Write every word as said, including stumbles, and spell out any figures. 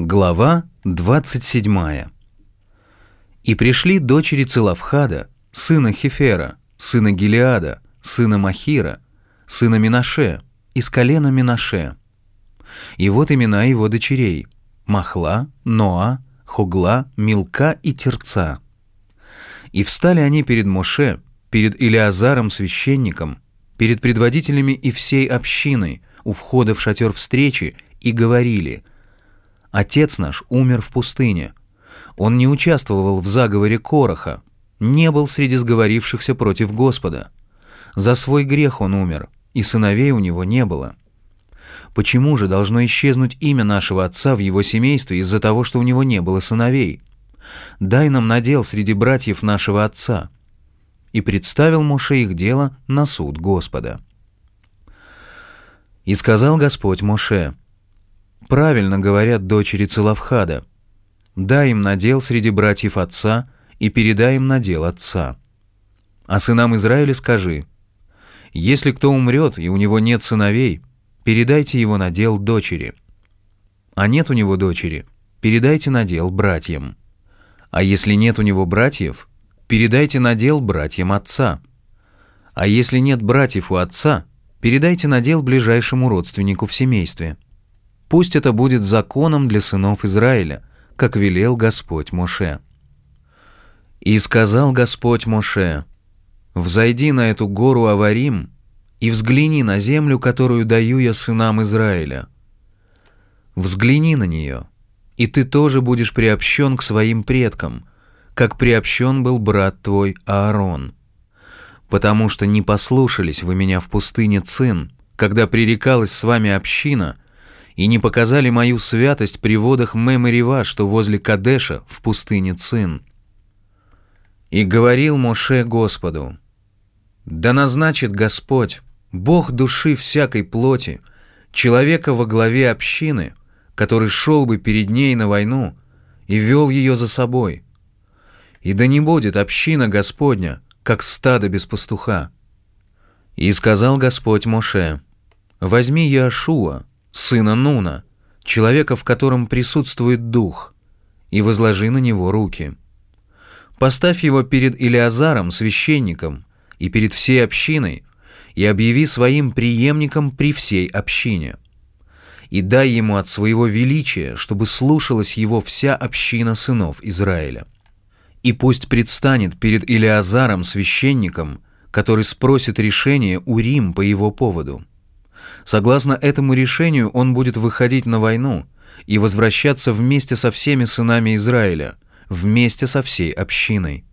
Глава двадцать седьмая. «И пришли дочери Целофхада, сына Хефера, сына Гилеада, сына Махира, сына Менаше, из колена Менаше. И вот имена его дочерей: Махла, Ноа, Хогла, Милка и Терца. И встали они перед Моше, перед Илеазаром священником, перед предводителями и всей общиной у входа в шатер встречи, и говорили: Отец наш умер в пустыне. Он не участвовал в заговоре Кораха, не был среди сговорившихся против Господа. За свой грех он умер, и сыновей у него не было. Почему же должно исчезнуть имя нашего отца в его семействе из-за того, что у него не было сыновей? Дай нам надел среди братьев нашего отца». И представил Моше их дело на суд Господа. И сказал Господь Моше: «Правильно говорят дочери Целофхада. Дай им надел среди братьев отца и передай им надел отца. А сынам Израиля скажи: если кто умрет и у него нет сыновей, передайте его надел дочери. А нет у него дочери, передайте надел братьям. А если нет у него братьев, передайте надел братьям отца. А если нет братьев у отца, передайте надел ближайшему родственнику в семействе. Пусть это будет законом для сынов Израиля, как велел Господь Моше». И сказал Господь Моше: «Взойди на эту гору Аварим и взгляни на землю, которую даю я сынам Израиля. Взгляни на нее, и ты тоже будешь приобщен к своим предкам, как приобщен был брат твой Аарон. Потому что не послушались вы меня в пустыне Цин, когда пререкалась с вами община, и не показали мою святость при водах Мем-Мерива, что возле Кадеша в пустыне Цин». И говорил Моше Господу: «Да назначит Господь, Бог души всякой плоти, человека во главе общины, который шел бы перед ней на войну и вел ее за собой. И да не будет община Господня, как стадо без пастуха». И сказал Господь Моше: «Возьми Иошуа, сына Нуна, человека, в котором присутствует Дух, и возложи на него руки. Поставь его перед Илеазаром, священником, и перед всей общиной, и объяви своим преемником при всей общине. И дай ему от своего величия, чтобы слушалась его вся община сынов Израиля. И пусть предстанет перед Илеазаром, священником, который спросит решение Урим по его поводу. Согласно этому решению он будет выходить на войну и возвращаться вместе со всеми сынами Израиля, вместе со всей общиной.